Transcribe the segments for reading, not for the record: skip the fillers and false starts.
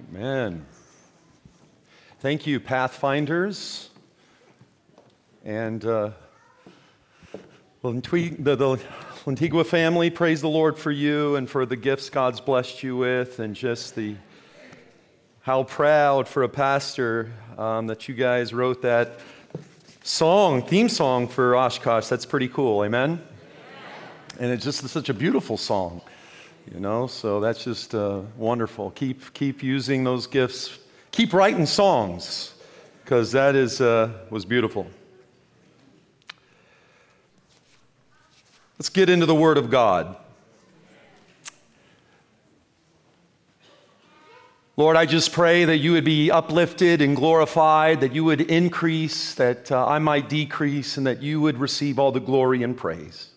Amen. Thank you, Pathfinders, and the Lantigua family. Praise the Lord for you and for the gifts God's blessed you with, and just how proud for a pastor that you guys wrote that theme song for Oshkosh. That's pretty cool, amen? And it's just such a beautiful song. So that's just wonderful. Keep using those gifts. Keep writing songs, because that was beautiful. Let's get into the Word of God. Lord, I just pray that you would be uplifted and glorified, that you would increase, that I might decrease, and that you would receive all the glory and praise.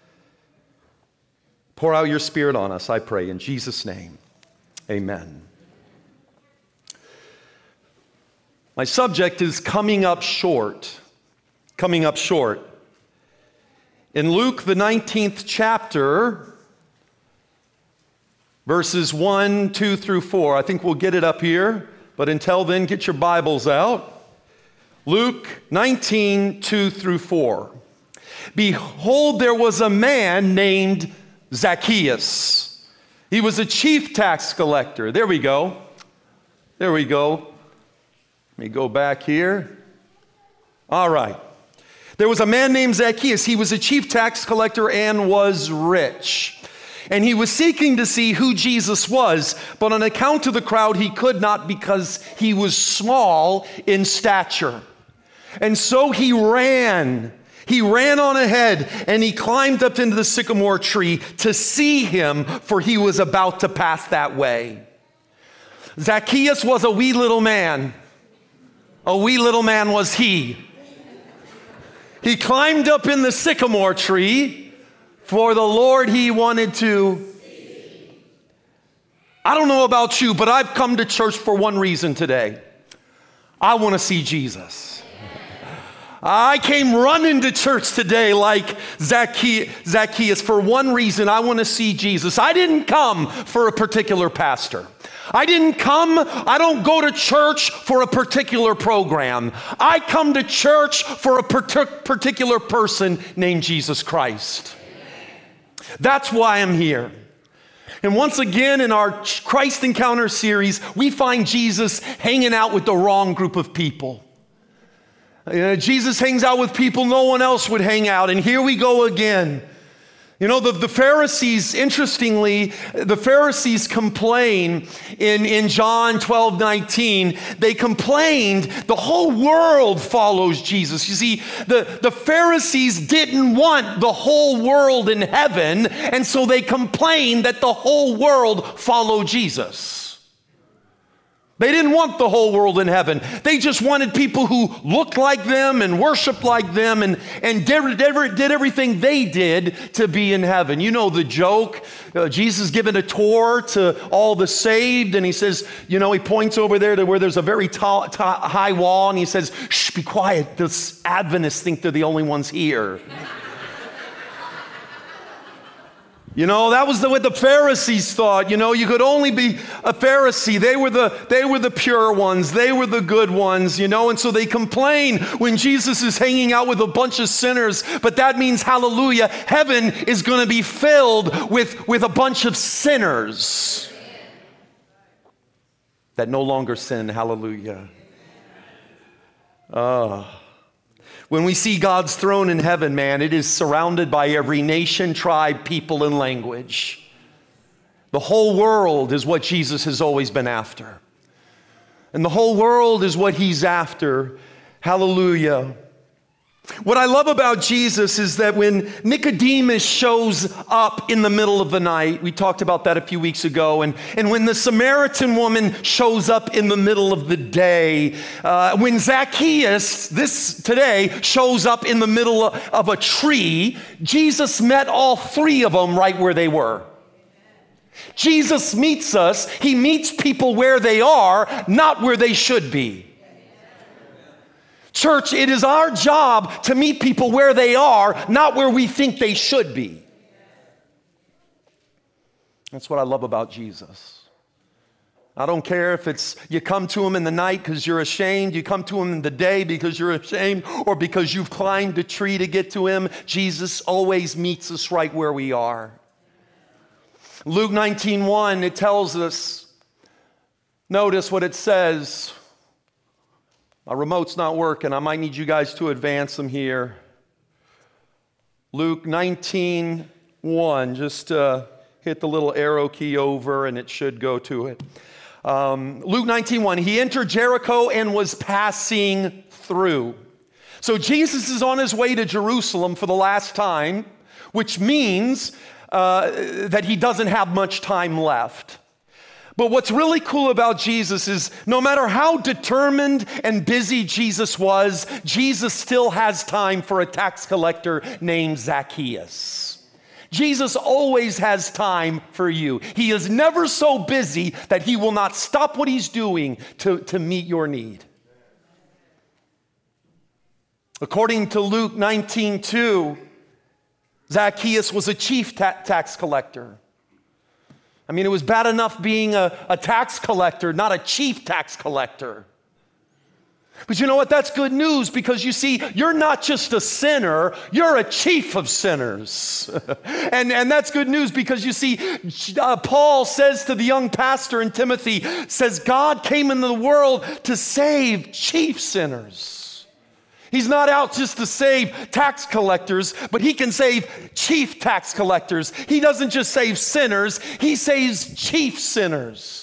Pour out your Spirit on us, I pray, in Jesus' name. Amen. My subject is coming up short. Coming up short. In Luke, the 19th chapter, verses 1, 2 through 4. I think we'll get it up here, but until then, get your Bibles out. Luke 19, 2 through 4. Behold, there was a man named Zacchaeus. He was a chief tax collector. There we go. There we go. Let me go back here. All right. There was a man named Zacchaeus. He was a chief tax collector and was rich. And he was seeking to see who Jesus was, but on account of the crowd, he could not, because he was small in stature. And so he ran. He ran on ahead, and he climbed up into the sycamore tree to see him, for he was about to pass that way. Zacchaeus was a wee little man. A wee little man was he. He climbed up in the sycamore tree, for the Lord he wanted to. I don't know about you, but I've come to church for one reason today. I want to see Jesus. I came running to church today like Zacchaeus for one reason. I want to see Jesus. I didn't come for a particular pastor. I don't go to church for a particular program. I come to church for a particular person named Jesus Christ. That's why I'm here. And once again, in our Christ Encounter series, we find Jesus hanging out with the wrong group of people. Jesus hangs out with people no one else would hang out. And here we go again. The Pharisees, interestingly, the Pharisees complain in John 12:19. They complained the whole world follows Jesus. You see, the Pharisees didn't want the whole world in heaven, and so they complained that the whole world follow Jesus. They didn't want the whole world in heaven. They just wanted people who looked like them and worshiped like them and did everything they did to be in heaven. You know the joke. Jesus giving a tour to all the saved, and he says, he points over there to where there's a very tall, high wall, and he says, "Shh, be quiet. The Adventists think they're the only ones here." That was what the Pharisees thought. You could only be a Pharisee. They were the pure ones. They were the good ones, and so they complain when Jesus is hanging out with a bunch of sinners. But that means, hallelujah, heaven is going to be filled with a bunch of sinners that no longer sin. Hallelujah. When we see God's throne in heaven, man, it is surrounded by every nation, tribe, people, and language. The whole world is what Jesus has always been after. And the whole world is what he's after. Hallelujah. What I love about Jesus is that when Nicodemus shows up in the middle of the night, we talked about that a few weeks ago, and when the Samaritan woman shows up in the middle of the day, when Zacchaeus, today, shows up in the middle of a tree, Jesus met all three of them right where they were. Jesus meets us. He meets people where they are, not where they should be. Church, it is our job to meet people where they are, not where we think they should be. That's what I love about Jesus. I don't care if it's you come to him in the night because you're ashamed, you come to him in the day because you're ashamed, or because you've climbed a tree to get to him. Jesus always meets us right where we are. Luke 19:1, it tells us, notice what it says. My remote's not working. I might need you guys to advance them here. Luke 19:1, just hit the little arrow key over and it should go to it. Luke 19:1, he entered Jericho and was passing through. So Jesus is on his way to Jerusalem for the last time, which means that he doesn't have much time left. But what's really cool about Jesus is no matter how determined and busy Jesus was, Jesus still has time for a tax collector named Zacchaeus. Jesus always has time for you. He is never so busy that he will not stop what he's doing to meet your need. According to Luke 19:2, Zacchaeus was a chief tax collector. I mean, it was bad enough being a tax collector, not a chief tax collector. But you know what? That's good news, because you see, you're not just a sinner, you're a chief of sinners. and that's good news, because you see, Paul says to the young pastor in Timothy, says God came into the world to save chief sinners. He's not out just to save tax collectors, but he can save chief tax collectors. He doesn't just save sinners, he saves chief sinners.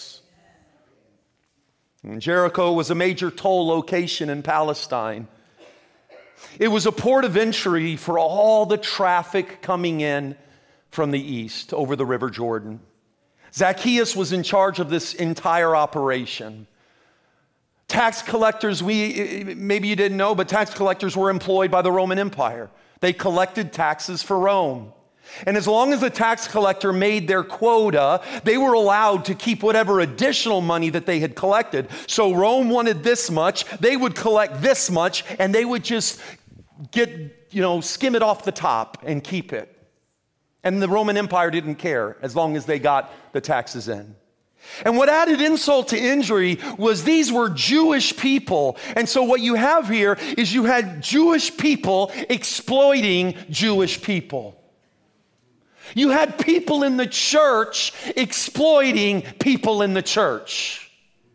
And Jericho was a major toll location in Palestine. It was a port of entry for all the traffic coming in from the east over the River Jordan. Zacchaeus was in charge of this entire operation. Tax collectors, maybe you didn't know, but tax collectors were employed by the Roman Empire. They collected taxes for Rome. And as long as the tax collector made their quota, they were allowed to keep whatever additional money that they had collected. So Rome wanted this much, they would collect this much, and they would just skim it off the top and keep it. And the Roman Empire didn't care as long as they got the taxes in. And what added insult to injury was these were Jewish people. And so what you have here is you had Jewish people exploiting Jewish people. You had people in the church exploiting people in the church.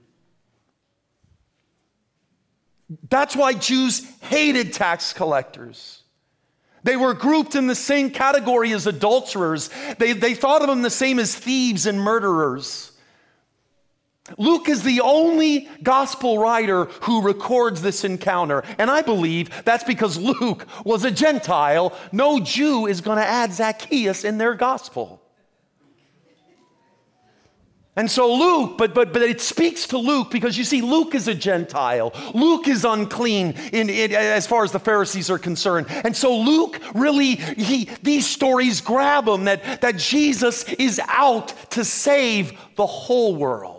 That's why Jews hated tax collectors. They were grouped in the same category as adulterers. They thought of them the same as thieves and murderers. Luke is the only gospel writer who records this encounter. And I believe that's because Luke was a Gentile. No Jew is going to add Zacchaeus in their gospel. And so Luke, but it speaks to Luke because you see, Luke is a Gentile. Luke is unclean as far as the Pharisees are concerned. And so Luke really, these stories grab him that Jesus is out to save the whole world.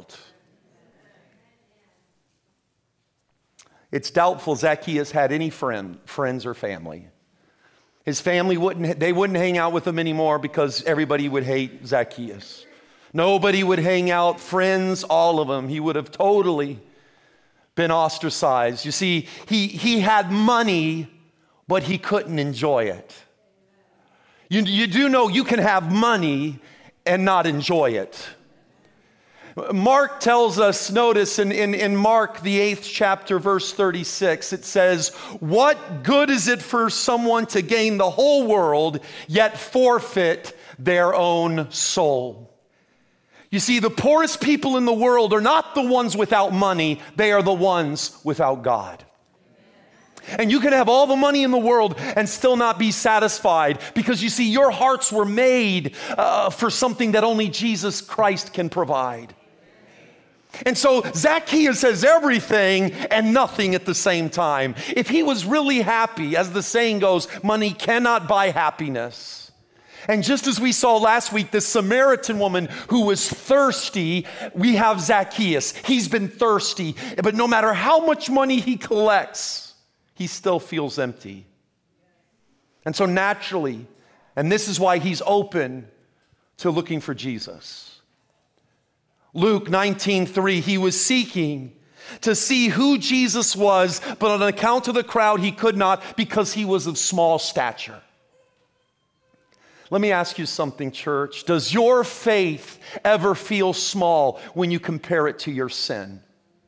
It's doubtful Zacchaeus had any friends or family. His family wouldn't hang out with him anymore because everybody would hate Zacchaeus. Nobody would hang out, friends, all of them. He would have totally been ostracized. You see, he had money, but he couldn't enjoy it. You do know you can have money and not enjoy it. Mark tells us, notice in Mark, the 8th chapter, verse 36, it says, "What good is it for someone to gain the whole world, yet forfeit their own soul?" You see, the poorest people in the world are not the ones without money, they are the ones without God. And you can have all the money in the world and still not be satisfied because you see, your hearts were made for something that only Jesus Christ can provide. And so Zacchaeus has everything and nothing at the same time. If he was really happy, as the saying goes, money cannot buy happiness. And just as we saw last week, the Samaritan woman who was thirsty, we have Zacchaeus. He's been thirsty, but no matter how much money he collects, he still feels empty. And so naturally, and this is why he's open to looking for Jesus. Luke 19:3, he was seeking to see who Jesus was, but on account of the crowd, he could not because he was of small stature. Let me ask you something, church. Does your faith ever feel small when you compare it to your sin?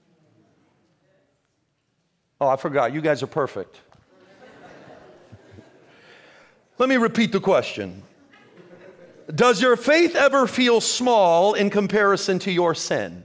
Oh, I forgot. You guys are perfect. Let me repeat the question. Does your faith ever feel small in comparison to your sin?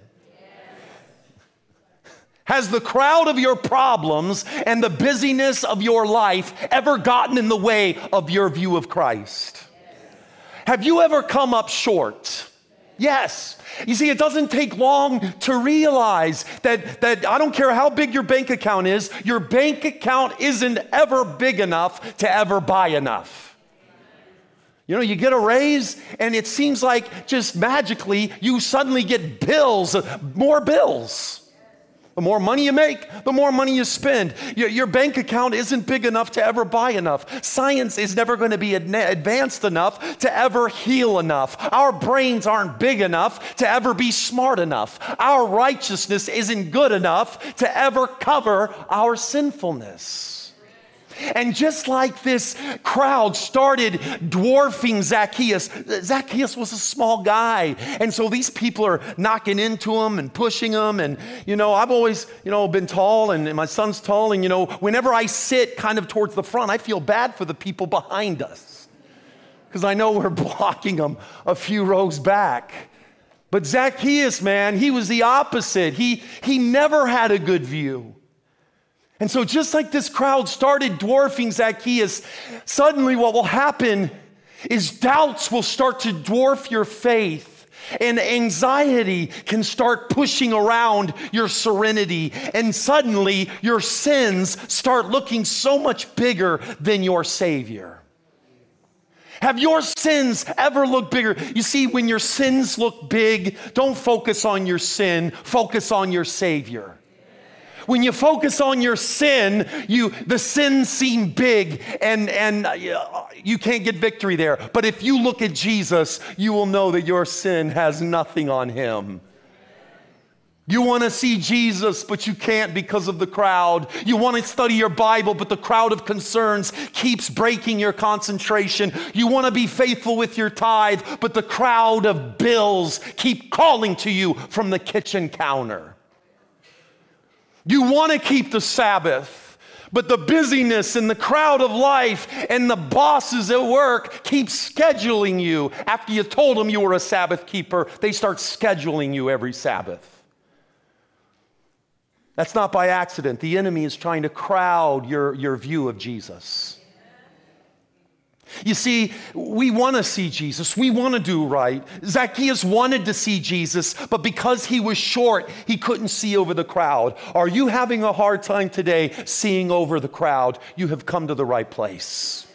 Has the crowd of your problems and the busyness of your life ever gotten in the way of your view of Christ? Have you ever come up short? Yes. You see, it doesn't take long to realize that I don't care how big your bank account is, your bank account isn't ever big enough to ever buy enough. You know, you get a raise and it seems like just magically you suddenly get bills, more bills. The more money you make, the more money you spend. Your bank account isn't big enough to ever buy enough. Science is never going to be advanced enough to ever heal enough. Our brains aren't big enough to ever be smart enough. Our righteousness isn't good enough to ever cover our sinfulness. And just like this crowd started dwarfing Zacchaeus, Zacchaeus was a small guy. And so these people are knocking into him and pushing him. And, I've always, been tall and my son's tall. And, whenever I sit kind of towards the front, I feel bad for the people behind us because I know we're blocking them a few rows back. But Zacchaeus, man, he was the opposite. He never had a good view. And so just like this crowd started dwarfing Zacchaeus, suddenly what will happen is doubts will start to dwarf your faith, and anxiety can start pushing around your serenity, and suddenly your sins start looking so much bigger than your Savior. Have your sins ever looked bigger? You see, when your sins look big, don't focus on your sin, focus on your Savior. When you focus on your sin, the sins seem big and you can't get victory there. But if you look at Jesus, you will know that your sin has nothing on him. You want to see Jesus, but you can't because of the crowd. You want to study your Bible, but the crowd of concerns keeps breaking your concentration. You want to be faithful with your tithe, but the crowd of bills keep calling to you from the kitchen counter. You want to keep the Sabbath, but the busyness and the crowd of life and the bosses at work keep scheduling you. After you told them you were a Sabbath keeper, they start scheduling you every Sabbath. That's not by accident. The enemy is trying to crowd your view of Jesus. You see, we want to see Jesus. We want to do right. Zacchaeus wanted to see Jesus, but because he was short, he couldn't see over the crowd. Are you having a hard time today seeing over the crowd? You have come to the right place.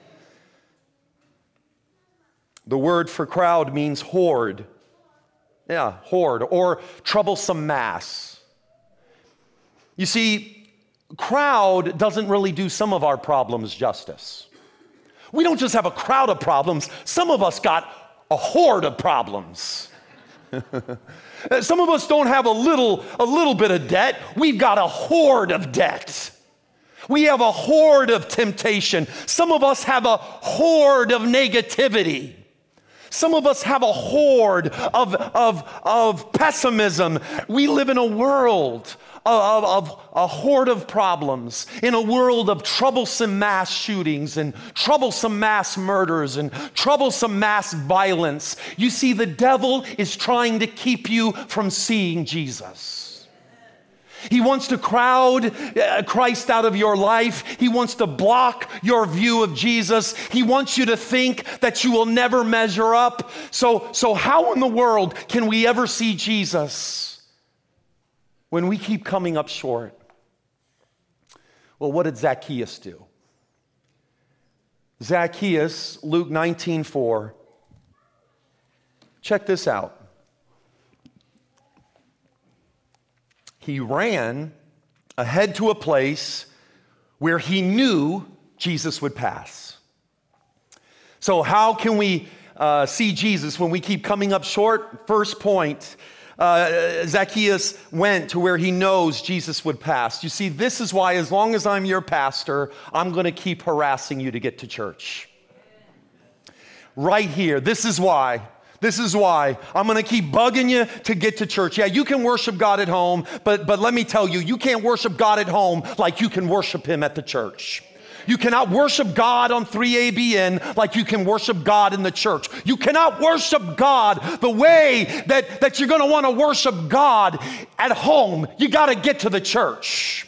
The word for crowd means horde. Yeah, horde, or troublesome mass. You see, crowd doesn't really do some of our problems justice. We don't just have a crowd of problems. Some of us got a horde of problems. Some of us don't have a little bit of debt. We've got a horde of debt. We have a horde of temptation. Some of us have a horde of negativity. Some of us have a horde of pessimism. We live in a world of a horde of problems, in a world of troublesome mass shootings and troublesome mass murders and troublesome mass violence. You see, the devil is trying to keep you from seeing Jesus. He wants to crowd Christ out of your life. He wants to block your view of Jesus. He wants you to think that you will never measure up. So how in the world can we ever see Jesus when we keep coming up short? Well, what did Zacchaeus do? Zacchaeus, Luke 19:4. Check this out. He ran ahead to a place where he knew Jesus would pass. So how can we see Jesus when we keep coming up short? First point, Zacchaeus went to where he knows Jesus would pass. You see, this is why as long as I'm your pastor, I'm going to keep harassing you to get to church. Right here, this is why. This is why I'm going to keep bugging you to get to church. Yeah, you can worship God at home, but let me tell you, you can't worship God at home like you can worship him at the church. You cannot worship God on 3ABN like you can worship God in the church. You cannot worship God the way that you're going to want to worship God at home. You got to get to the church.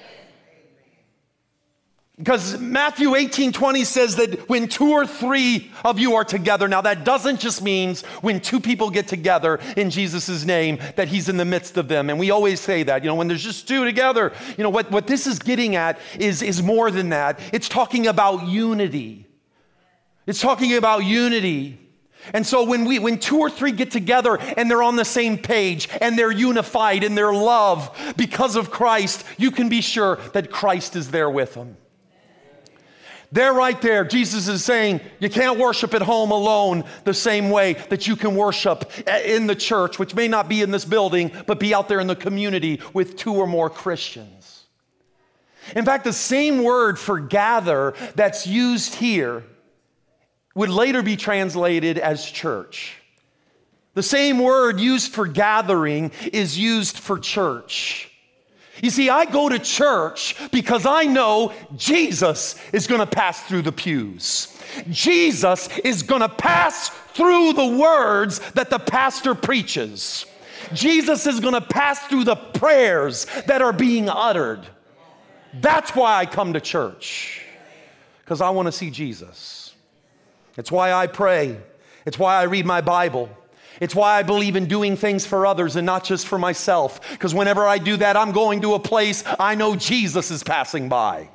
Because Matthew 18:20 says that when 2 or 3 of you are together, now that doesn't just mean when 2 people get together in Jesus' name that he's in the midst of them. And we always say that, when there's just 2 together, what this is getting at is more than that. It's talking about unity. It's talking about unity. And so when 2 or 3 get together and they're on the same page and they're unified in their love because of Christ, you can be sure that Christ is there with them. There, right there, Jesus is saying you can't worship at home alone the same way that you can worship in the church, which may not be in this building, but be out there in the community with 2 or more Christians. In fact, the same word for gather that's used here would later be translated as church. The same word used for gathering is used for church. You see, I go to church because I know Jesus is going to pass through the pews. Jesus is going to pass through the words that the pastor preaches. Jesus is going to pass through the prayers that are being uttered. That's why I come to church, because I want to see Jesus. It's why I pray. It's why I read my Bible. It's why I believe in doing things for others and not just for myself. Because whenever I do that, I'm going to a place I know Jesus is passing by.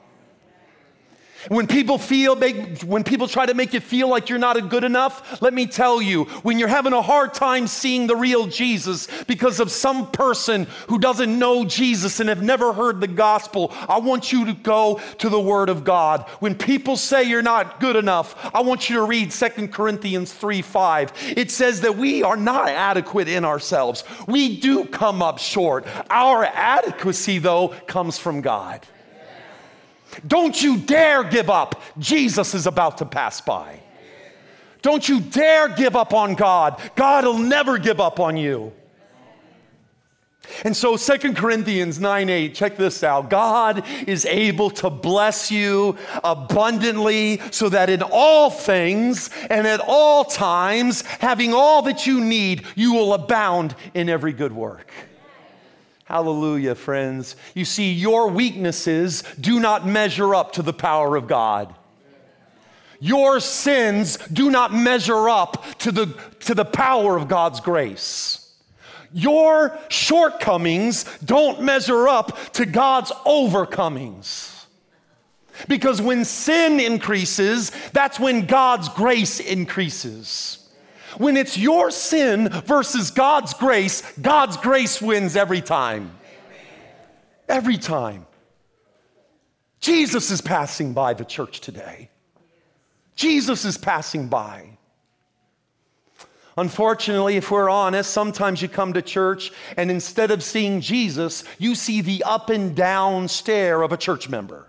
When people try to make you feel like you're not good enough, let me tell you, when you're having a hard time seeing the real Jesus because of some person who doesn't know Jesus and have never heard the gospel, I want you to go to the Word of God. When people say you're not good enough, I want you to read 2 Corinthians 3:5. It says that we are not adequate in ourselves. We do come up short. Our adequacy, though, comes from God. Don't you dare give up. Jesus is about to pass by. Don't you dare give up on God. God will never give up on you. And so 2 Corinthians 9:8, check this out. God is able to bless you abundantly so that in all things and at all times, having all that you need, you will abound in every good work. Hallelujah, friends. You see, your weaknesses do not measure up to the power of God. Your sins do not measure up to the power of God's grace. Your shortcomings don't measure up to God's overcomings. Because when sin increases, that's when God's grace increases. When it's your sin versus God's grace wins every time. Every time. Jesus is passing by the church today. Jesus is passing by. Unfortunately, if we're honest, sometimes you come to church and instead of seeing Jesus, you see the up and down stare of a church member.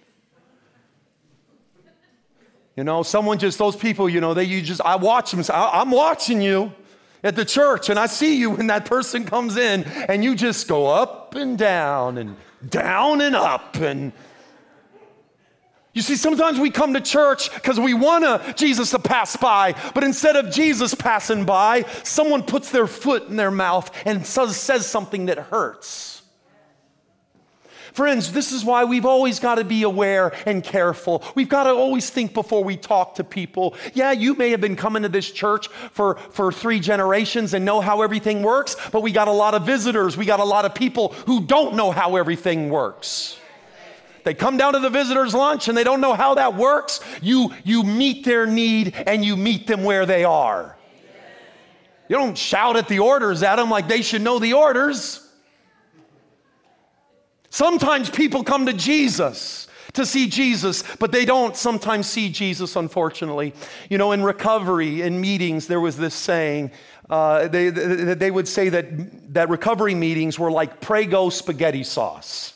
Those people, I watch them. I'm watching you at the church, and I see you when that person comes in, and you just go up and down and up. And you see, sometimes we come to church because we want Jesus to pass by, but instead of Jesus passing by, someone puts their foot in their mouth and says something that hurts. Friends, this is why we've always got to be aware and careful. We've got to always think before we talk to people. Yeah, you may have been coming to this church for 3 generations and know how everything works, but we got a lot of visitors. We got a lot of people who don't know how everything works. They come down to the visitors' lunch and they don't know how that works. You meet their need and you meet them where they are. You don't shout at the orders at them like they should know the orders. Sometimes people come to Jesus to see Jesus, but they don't sometimes see Jesus, unfortunately. You know, in recovery, in meetings, there was this saying, they would say that recovery meetings were like Prego spaghetti sauce.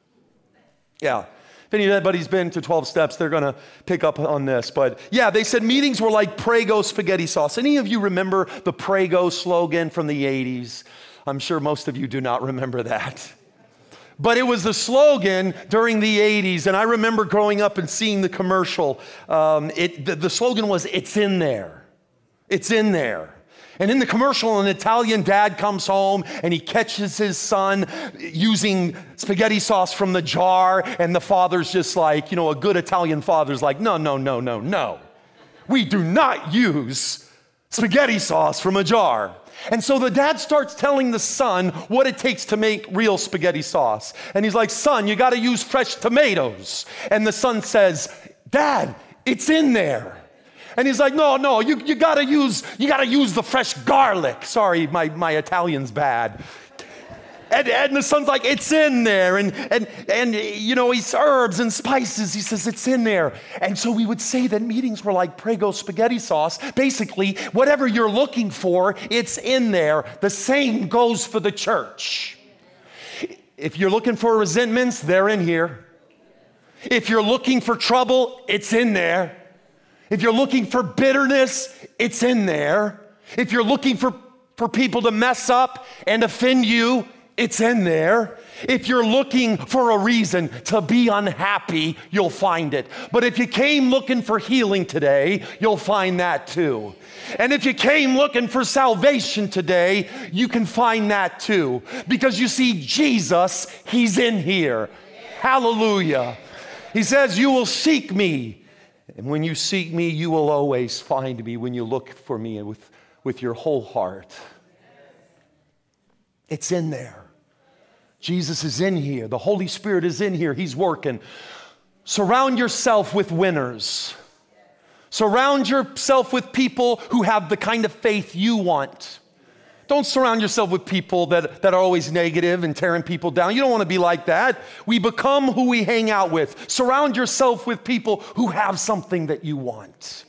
Yeah. If anybody's been to 12 Steps, they're going to pick up on this. But yeah, they said meetings were like Prego spaghetti sauce. Any of you remember the Prego slogan from the 80s? I'm sure most of you do not remember that. But it was the slogan during the 80s, and I remember growing up and seeing the commercial. The slogan was, "It's in there. It's in there." And in the commercial, an Italian dad comes home and he catches his son using spaghetti sauce from the jar, and the father's just like, you know, a good Italian father's like, no, no, no, no, no. We do not use spaghetti sauce from a jar. And so the dad starts telling the son what it takes to make real spaghetti sauce. And he's like, son, you got to use fresh tomatoes. And the son says, Dad, it's in there. And he's like, no, you gotta use the fresh garlic. Sorry, my Italian's bad. And the son's like, it's in there. And you know, he's herbs and spices. He says, it's in there. And so we would say that meetings were like Prego spaghetti sauce. Basically, whatever you're looking for, it's in there. The same goes for the church. If you're looking for resentments, they're in here. If you're looking for trouble, it's in there. If you're looking for bitterness, it's in there. If you're looking for people to mess up and offend you, it's in there. If you're looking for a reason to be unhappy, you'll find it. But if you came looking for healing today, you'll find that too. And if you came looking for salvation today, you can find that too. Because you see, Jesus, he's in here. Hallelujah. He says, you will seek me. And when you seek me, you will always find me when you look for me with your whole heart. It's in there. Jesus is in here. The Holy Spirit is in here. He's working. Surround yourself with winners. Surround yourself with people who have the kind of faith you want. Don't surround yourself with people that are always negative and tearing people down. You don't want to be like that. We become who we hang out with. Surround yourself with people who have something that you want.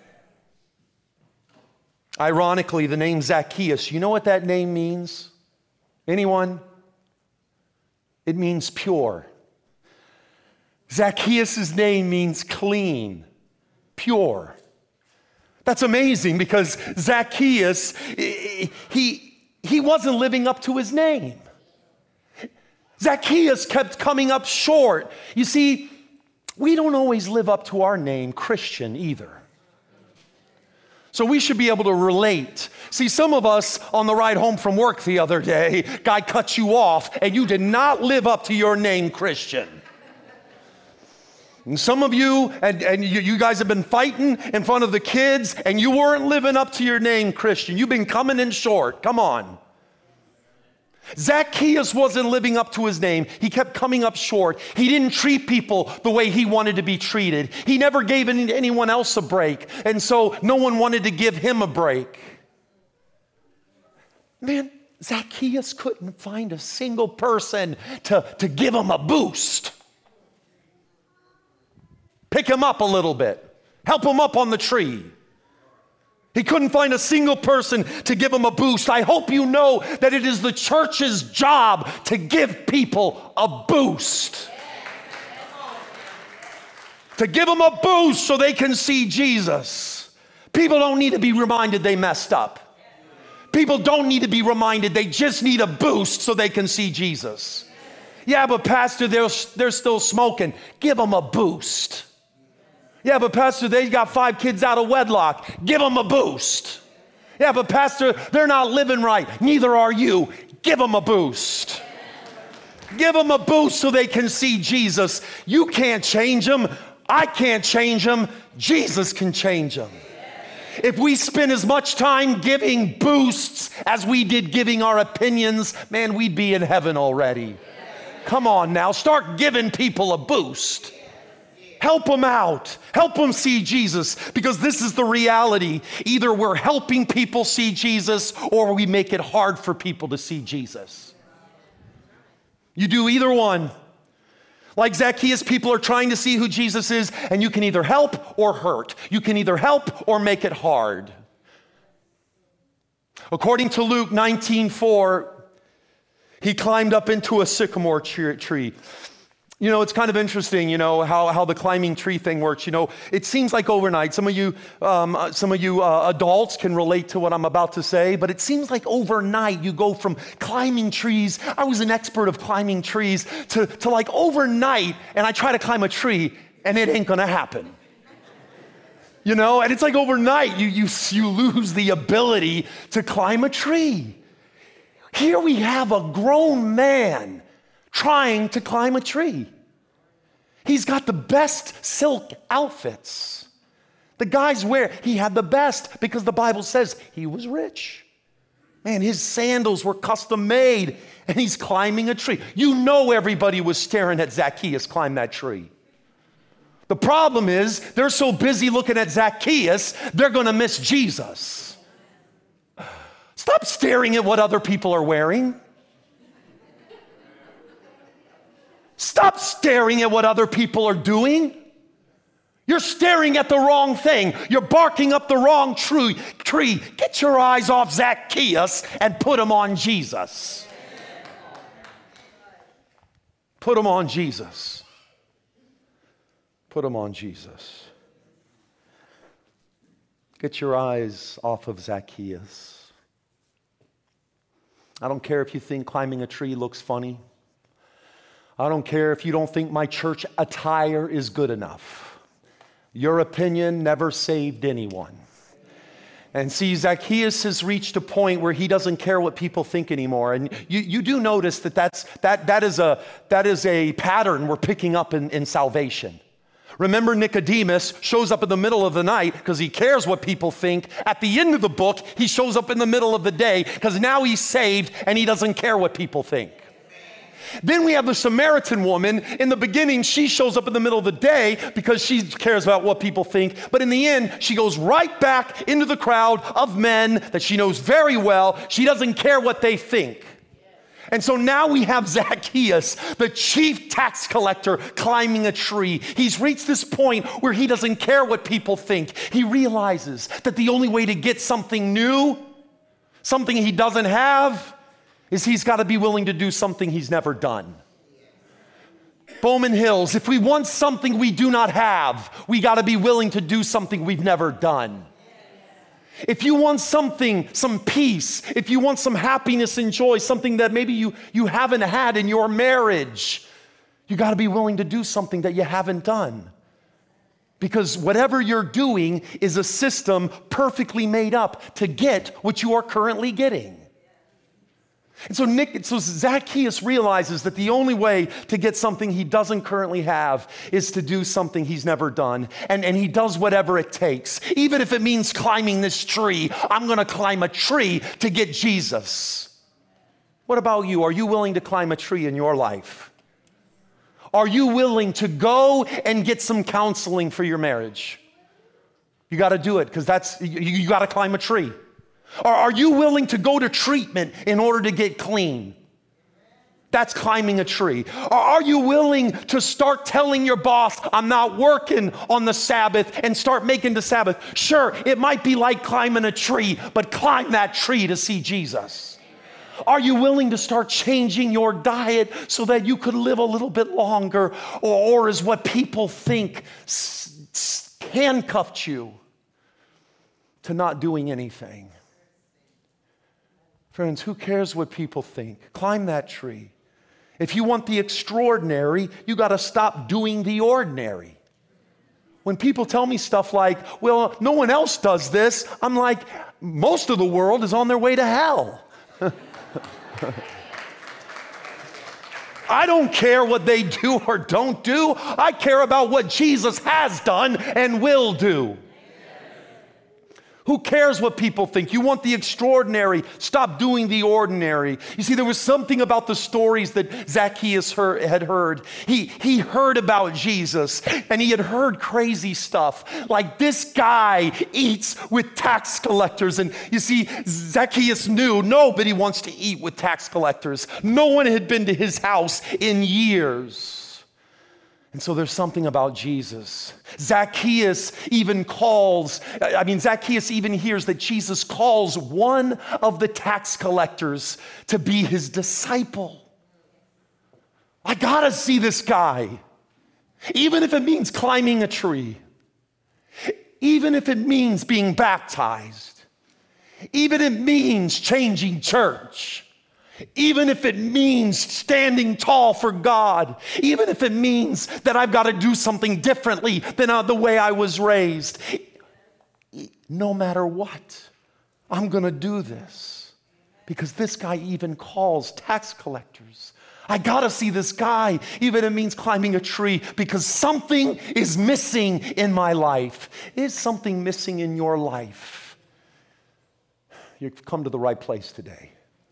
Ironically, the name Zacchaeus, you know what that name means? Anyone? It means pure. Zacchaeus' name means clean, pure. That's amazing because Zacchaeus, he wasn't living up to his name. Zacchaeus kept coming up short. You see, we don't always live up to our name, Christian, either. So we should be able to relate. See, some of us on the ride home from work the other day, guy cut you off and you did not live up to your name, Christian. And some of you, and you guys have been fighting in front of the kids, and you weren't living up to your name, Christian. You've been coming in short. Come on. Zacchaeus wasn't living up to his name. He kept coming up short. He didn't treat people the way he wanted to be treated. He never gave anyone else a break, and so no one wanted to give him a break. Man, Zacchaeus couldn't find a single person to give him a boost. Pick him up a little bit. Help him up on the tree. He couldn't find a single person to give him a boost. I hope you know that it is the church's job to give people a boost. To give them a boost so they can see Jesus. People don't need to be reminded they messed up. People don't need to be reminded. They just need a boost so they can see Jesus. Yeah, but Pastor, they're still smoking. Give them a boost. Yeah, but Pastor, they got 5 kids out of wedlock. Give them a boost. Yeah, but Pastor, they're not living right. Neither are you. Give them a boost. Give them a boost so they can see Jesus. You can't change them. I can't change them. Jesus can change them. If we spend as much time giving boosts as we did giving our opinions, man, we'd be in heaven already. Come on now, start giving people a boost. Help them out. Help them see Jesus, because this is the reality. Either we're helping people see Jesus or we make it hard for people to see Jesus. You do either one. Like Zacchaeus, people are trying to see who Jesus is, and you can either help or hurt. You can either help or make it hard. According to Luke 19:4, he climbed up into a sycamore tree. You know, it's kind of interesting, you know, how the climbing tree thing works. You know, it seems like overnight. Some of you adults can relate to what I'm about to say, but it seems like overnight you go from climbing trees. I was an expert of climbing trees to like overnight, and I try to climb a tree, and it ain't gonna happen. You know, and it's like overnight you lose the ability to climb a tree. Here we have a grown man trying to climb a tree. He's got the best silk outfits. The guys he had the best because the Bible says he was rich. Man, his sandals were custom made, and he's climbing a tree. You know everybody was staring at Zacchaeus climb that tree. The problem is they're so busy looking at Zacchaeus, they're gonna miss Jesus. Stop staring at what other people are wearing. Stop staring at what other people are doing. You're staring at the wrong thing. You're barking up the wrong tree. Get your eyes off Zacchaeus and put them on Jesus. Put them on Jesus. Put them on Jesus. Get your eyes off of Zacchaeus. I don't care if you think climbing a tree looks funny. I don't care if you don't think my church attire is good enough. Your opinion never saved anyone. And see, Zacchaeus has reached a point where he doesn't care what people think anymore. And you do notice that is a pattern we're picking up in salvation. Remember, Nicodemus shows up in the middle of the night because he cares what people think. At the end of the book, he shows up in the middle of the day because now he's saved and he doesn't care what people think. Then we have the Samaritan woman. In the beginning, she shows up in the middle of the day because she cares about what people think. But in the end, she goes right back into the crowd of men that she knows very well. She doesn't care what they think. And so now we have Zacchaeus, the chief tax collector, climbing a tree. He's reached this point where he doesn't care what people think. He realizes that the only way to get something new, something he doesn't have, is he's got to be willing to do something he's never done. Bowman Hills, if we want something we do not have, we got to be willing to do something we've never done. If you want something, some peace, if you want some happiness and joy, something that maybe you haven't had in your marriage, you got to be willing to do something that you haven't done. Because whatever you're doing is a system perfectly made up to get what you are currently getting. And so Zacchaeus realizes that the only way to get something he doesn't currently have is to do something he's never done. And he does whatever it takes. Even if it means climbing this tree, I'm going to climb a tree to get Jesus. What about you? Are you willing to climb a tree in your life? Are you willing to go and get some counseling for your marriage? You got to do it because you got to climb a tree. Or are you willing to go to treatment in order to get clean? That's climbing a tree. Or are you willing to start telling your boss, I'm not working on the Sabbath, and start making the Sabbath? Sure, it might be like climbing a tree, but climb that tree to see Jesus. Are you willing to start changing your diet so that you could live a little bit longer? Or is what people think handcuffed you to not doing anything? Friends, who cares what people think? Climb that tree. If you want the extraordinary, you got to stop doing the ordinary. When people tell me stuff like, well, no one else does this, I'm like, most of the world is on their way to hell. I don't care what they do or don't do. I care about what Jesus has done and will do. Who cares what people think? You want the extraordinary. Stop doing the ordinary. You see, there was something about the stories that Zacchaeus had heard. He heard about Jesus, and he had heard crazy stuff. Like, this guy eats with tax collectors. And you see, Zacchaeus knew nobody wants to eat with tax collectors. No one had been to his house in years. And so there's something about Jesus. Zacchaeus even hears that Jesus calls one of the tax collectors to be his disciple. I gotta see this guy, even if it means climbing a tree, even if it means being baptized, even if it means changing church, even if it means standing tall for God, even if it means that I've got to do something differently than the way I was raised. No matter what, I'm going to do this because this guy even calls tax collectors. I got to see this guy, even if it means climbing a tree, because something is missing in my life. Is something missing in your life? You've come to the right place today.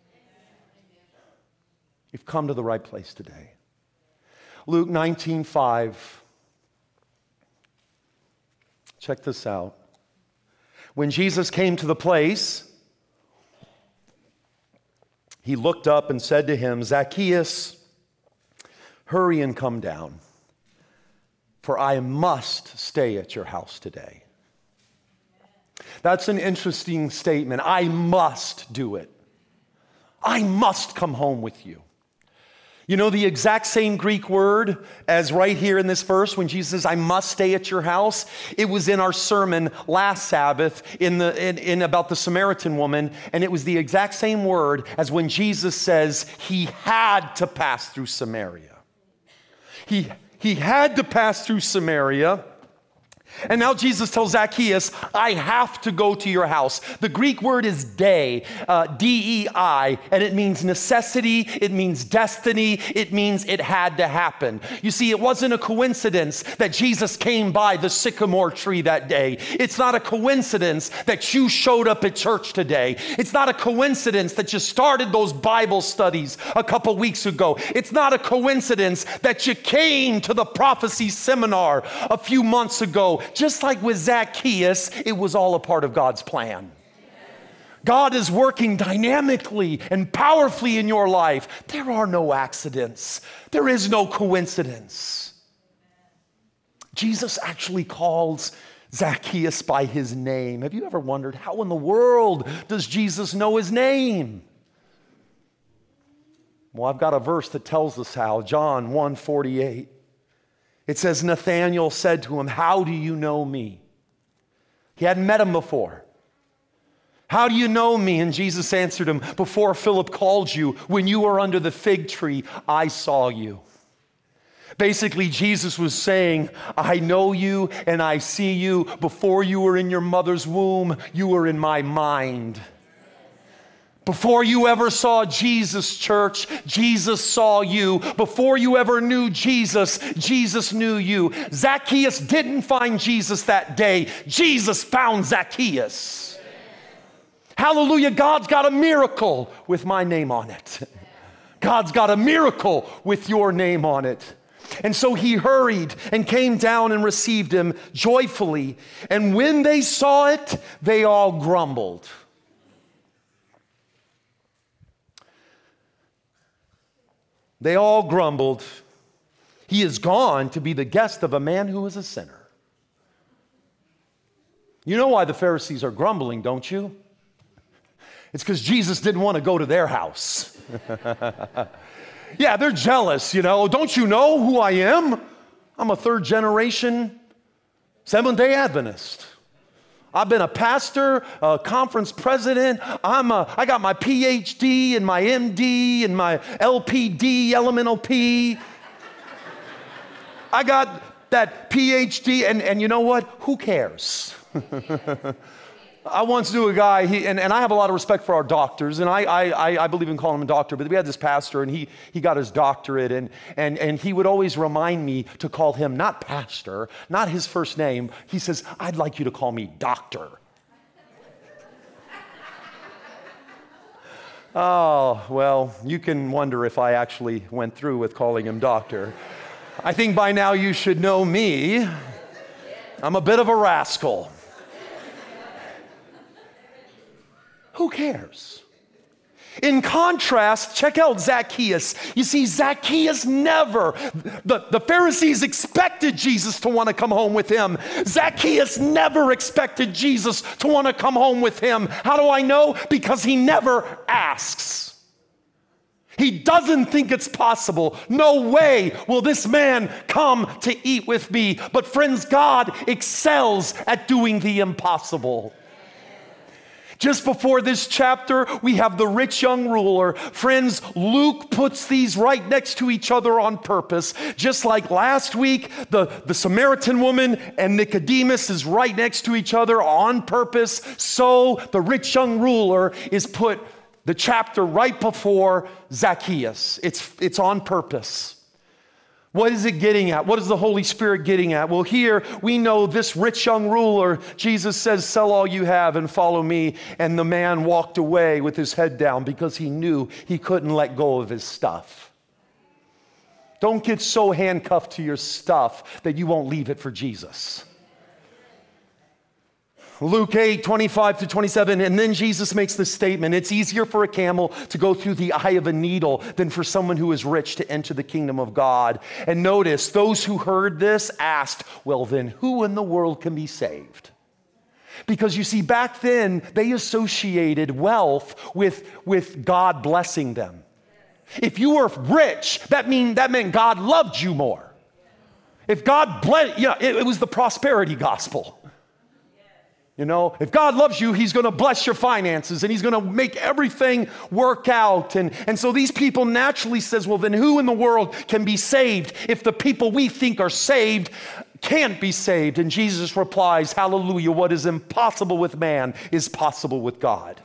You've come to the right place today. Luke 19:5. Check this out. When Jesus came to the place, he looked up and said to him, Zacchaeus, hurry and come down, for I must stay at your house today. That's an interesting statement. I must do it. I must come home with you. You know the exact same Greek word as right here in this verse when Jesus says, I must stay at your house? It was in our sermon last Sabbath in about the Samaritan woman, and it was the exact same word as when Jesus says he had to pass through Samaria. He had to pass through Samaria. And now Jesus tells Zacchaeus, I have to go to your house. The Greek word is dei, D-E-I, and it means necessity, it means destiny, it means it had to happen. You see, it wasn't a coincidence that Jesus came by the sycamore tree that day. It's not a coincidence that you showed up at church today. It's not a coincidence that you started those Bible studies a couple weeks ago. It's not a coincidence that you came to the prophecy seminar a few months ago. Just like with Zacchaeus, it was all a part of God's plan. God is working dynamically and powerfully in your life. There are no accidents. There is no coincidence. Jesus actually calls Zacchaeus by his name. Have you ever wondered, how in the world does Jesus know his name? Well, I've got a verse that tells us how. John 1:48. It says, Nathanael said to him, how do you know me? He hadn't met him before. How do you know me? And Jesus answered him, before Philip called you, when you were under the fig tree, I saw you. Basically, Jesus was saying, I know you and I see you. Before you were in your mother's womb, you were in my mind. Before you ever saw Jesus, church, Jesus saw you. Before you ever knew Jesus, Jesus knew you. Zacchaeus didn't find Jesus that day. Jesus found Zacchaeus. Hallelujah, God's got a miracle with my name on it. God's got a miracle with your name on it. And so he hurried and came down and received him joyfully. And when they saw it, they all grumbled. They all grumbled. He is gone to be the guest of a man who is a sinner. You know why the Pharisees are grumbling, don't you? It's because Jesus didn't want to go to their house. Yeah, they're jealous, you know. Don't you know who I am? I'm a third generation Seventh-day Adventist. I've been a pastor, a conference president. I got my PhD and my MD and my LPD, elemental P. I got that PhD, and you know what? Who cares? I once knew a guy, and I have a lot of respect for our doctors, and I believe in calling him a doctor, but we had this pastor, and he got his doctorate, and he would always remind me to call him not pastor, not his first name. He says, I'd like you to call me doctor. Oh, well, you can wonder if I actually went through with calling him doctor. I think by now you should know me. I'm a bit of a rascal. Who cares? In contrast, check out Zacchaeus. You see, Zacchaeus never, the Pharisees expected Jesus to want to come home with him. Zacchaeus never expected Jesus to want to come home with him. How do I know? Because he never asks. He doesn't think it's possible. No way will this man come to eat with me. But friends, God excels at doing the impossible. Just before this chapter, we have the rich young ruler. Friends, Luke puts these right next to each other on purpose. Just like last week, the Samaritan woman and Nicodemus is right next to each other on purpose. So the rich young ruler is put the chapter right before Zacchaeus. It's on purpose. What is it getting at? What is the Holy Spirit getting at? Well, here we know this rich young ruler, Jesus says, sell all you have and follow me. And the man walked away with his head down because he knew he couldn't let go of his stuff. Don't get so handcuffed to your stuff that you won't leave it for Jesus. Luke 8:25-27, and then Jesus makes this statement: it's easier for a camel to go through the eye of a needle than for someone who is rich to enter the kingdom of God. And notice, those who heard this asked, well then, who in the world can be saved? Because you see, back then, they associated wealth with God blessing them. If you were rich, that meant God loved you more. If God blessed, it was the prosperity gospel. You know, if God loves you, he's going to bless your finances and he's going to make everything work out. And so these people naturally says, well, then who in the world can be saved if the people we think are saved can't be saved? And Jesus replies, hallelujah, what is impossible with man is possible with God.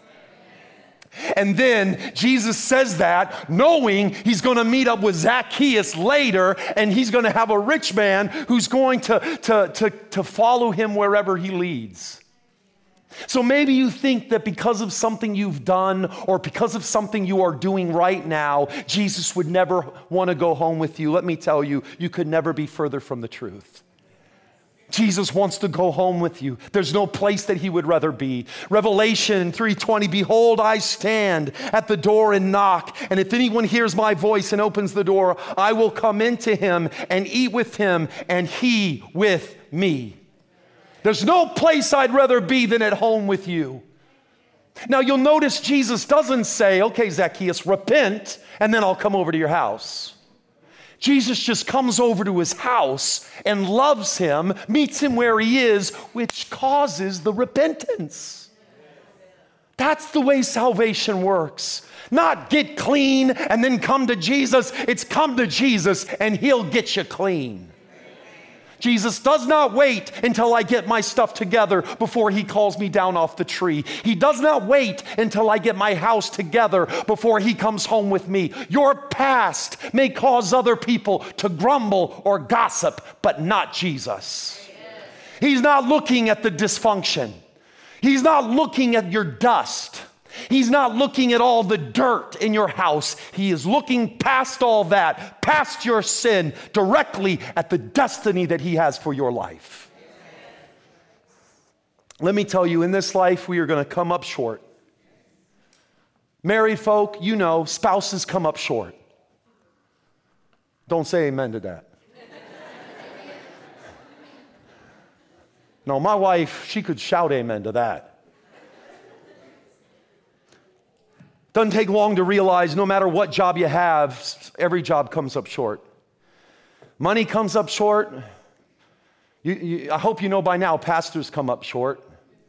And then Jesus says that knowing he's going to meet up with Zacchaeus later, and he's going to have a rich man who's going to follow him wherever he leads. So maybe you think that because of something you've done or because of something you are doing right now, Jesus would never want to go home with you. Let me tell you, you could never be further from the truth. Jesus wants to go home with you. There's no place that he would rather be. Revelation 3:20, behold, I stand at the door and knock, and if anyone hears my voice and opens the door, I will come into him and eat with him and he with me. There's no place I'd rather be than at home with you. Now you'll notice Jesus doesn't say, okay, Zacchaeus, repent, and then I'll come over to your house. Jesus just comes over to his house and loves him, meets him where he is, which causes the repentance. That's the way salvation works. Not get clean and then come to Jesus. It's come to Jesus and he'll get you clean. Jesus does not wait until I get my stuff together before he calls me down off the tree. He does not wait until I get my house together before he comes home with me. Your past may cause other people to grumble or gossip, but not Jesus. He's not looking at the dysfunction. He's not looking at your dust. He's not looking at all the dirt in your house. He is looking past all that, past your sin, directly at the destiny that he has for your life. Let me tell you, in this life, we are going to come up short. Married folk, you know, spouses come up short. Don't say amen to that. No, my wife, she could shout amen to that. Doesn't take long to realize no matter what job you have, every job comes up short. Money comes up short. I hope you know by now, pastors come up short.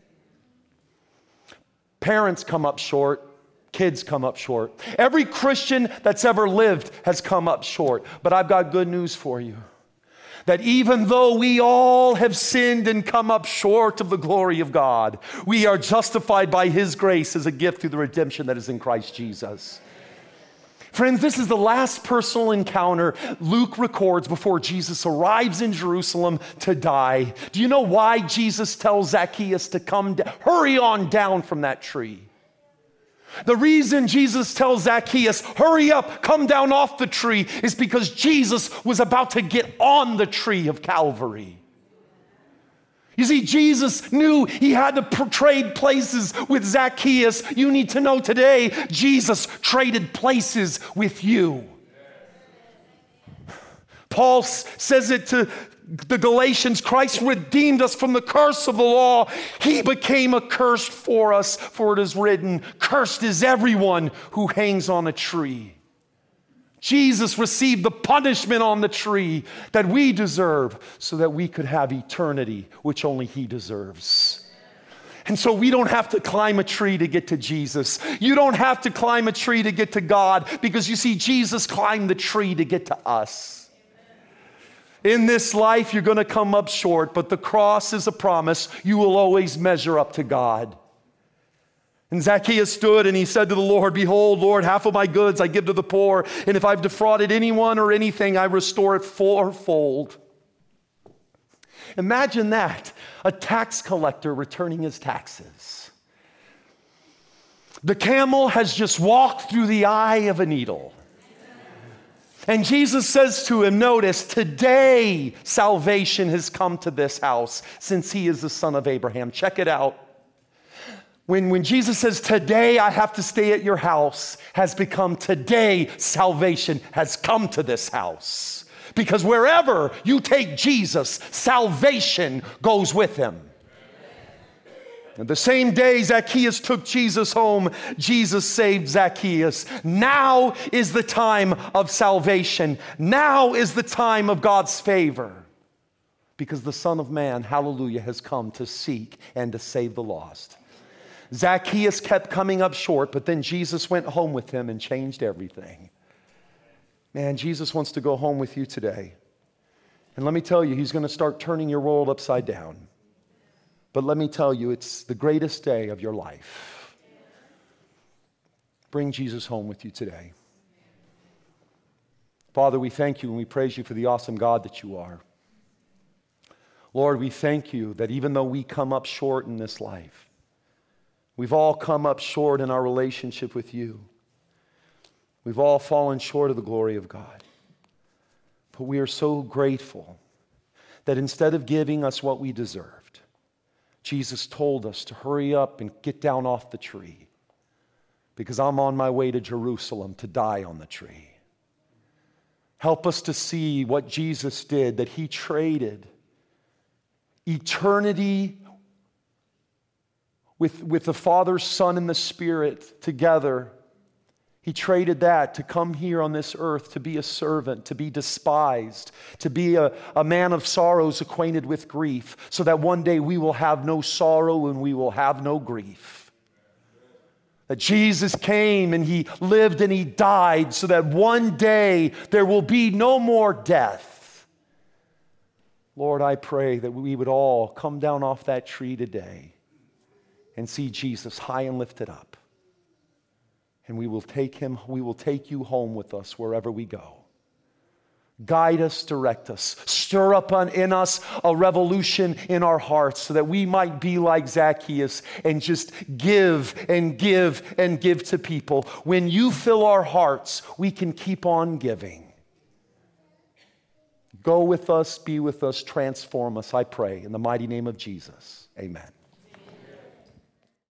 Parents come up short. Kids come up short. Every Christian that's ever lived has come up short. But I've got good news for you. That even though we all have sinned and come up short of the glory of God, we are justified by his grace as a gift through the redemption that is in Christ Jesus. Friends, this is the last personal encounter Luke records before Jesus arrives in Jerusalem to die. Do you know why Jesus tells Zacchaeus to come down? Hurry on down from that tree. The reason Jesus tells Zacchaeus, hurry up, come down off the tree, is because Jesus was about to get on the tree of Calvary. You see, Jesus knew he had to trade places with Zacchaeus. You need to know today, Jesus traded places with you. Paul says it to the Galatians, Christ redeemed us from the curse of the law. He became a curse for us, for it is written, cursed is everyone who hangs on a tree. Jesus received the punishment on the tree that we deserve so that we could have eternity, which only he deserves. And so we don't have to climb a tree to get to Jesus. You don't have to climb a tree to get to God, because you see, Jesus climbed the tree to get to us. In this life, you're going to come up short, but the cross is a promise. You will always measure up to God. And Zacchaeus stood and he said to the Lord, behold, Lord, half of my goods I give to the poor, and if I've defrauded anyone or anything, I restore it fourfold. Imagine that, a tax collector returning his taxes. The camel has just walked through the eye of a needle. And Jesus says to him, notice, today salvation has come to this house, since he is the son of Abraham. Check it out. When Jesus says, today I have to stay at your house, has become today salvation has come to this house. Because wherever you take Jesus, salvation goes with him. And the same day Zacchaeus took Jesus home, Jesus saved Zacchaeus. Now is the time of salvation. Now is the time of God's favor. Because the Son of Man, hallelujah, has come to seek and to save the lost. Zacchaeus kept coming up short, but then Jesus went home with him and changed everything. Man, Jesus wants to go home with you today. And let me tell you, he's going to start turning your world upside down. But let me tell you, it's the greatest day of your life. Bring Jesus home with you today. Father, we thank you and we praise you for the awesome God that you are. Lord, we thank you that even though we come up short in this life, we've all come up short in our relationship with you. We've all fallen short of the glory of God. But we are so grateful that instead of giving us what we deserved, Jesus told us to hurry up and get down off the tree, because I'm on my way to Jerusalem to die on the tree. Help us to see what Jesus did, that he traded eternity with the Father, Son, and the Spirit together. He traded that to come here on this earth to be a servant, to be despised, to be a man of sorrows acquainted with grief, so that one day we will have no sorrow and we will have no grief. That Jesus came and he lived and he died so that one day there will be no more death. Lord, I pray that we would all come down off that tree today and see Jesus high and lifted up. And we will take you home with us wherever we go. Guide us, direct us, stir up in us a revolution in our hearts so that we might be like Zacchaeus and just give and give and give to people. When you fill our hearts, we can keep on giving. Go with us, be with us, transform us, I pray, in the mighty name of Jesus. Amen.